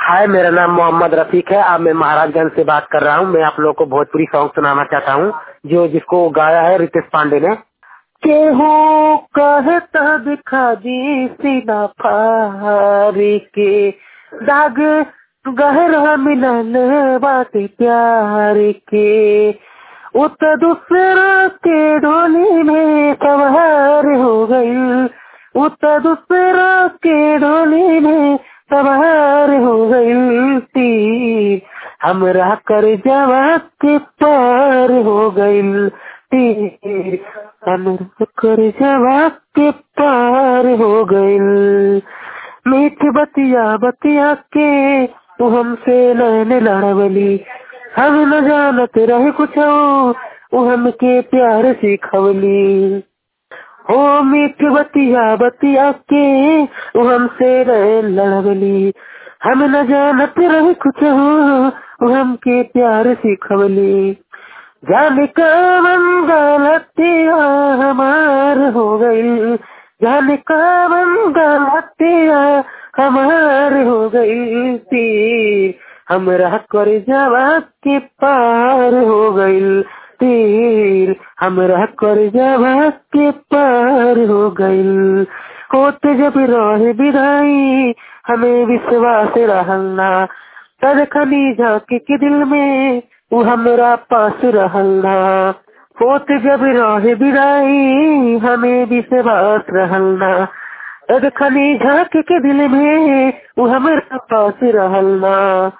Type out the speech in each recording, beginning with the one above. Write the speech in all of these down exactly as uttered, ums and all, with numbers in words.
हाय, मेरा नाम मोहम्मद रफीक है। अब मैं महाराजगंज से बात कर रहा हूँ। मैं आप लोगों को भोजपुरी सॉन्ग सुनाना चाहता हूँ जो जिसको गाया है रितेश पांडे ने। केहू कहता दिखा दी सीना फारी के, दाग गहरा मिलन बाती प्यार के, उत दूसरा के डोली में सवार हो गई, उत दूसरा के डोली में सवार हो गई तीर, हमरा कर जवा के पार हो गई तीर, हमरा कर जवा के पार हो गई। मीठ बतिया बतिया के तू हमसे नैन लड़वली, हम न जानत रहे कुछ वो हमके प्यार सिखवली। हो मीठ बतिया बतिया के वो हमसे नैन लड़वली, हम न जानत रहे कुछ वो हमके प्यार सिखवली। जाने कवन गलतिया हमार हो गई, जाने कवन गलतिया हमार हो गई तीर, हमरा कर जवा के पार हो गई तीर, हमरा कर जवा के पार हो गई। होत जब रहे विदाई हमें विश्वास रहना, तद खनी झाके के दिल में वो हमरा पास रहना। होत जब रहे विदाई हमें विश्वास रहना, तद खनी झाके के दिल में वो हमरा पास रहना।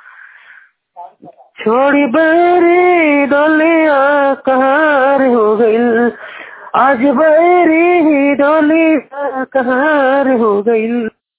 छोड़ी बैरी डोलिया कहार हो गई, आज बैरी डोलिया कहार हो गई।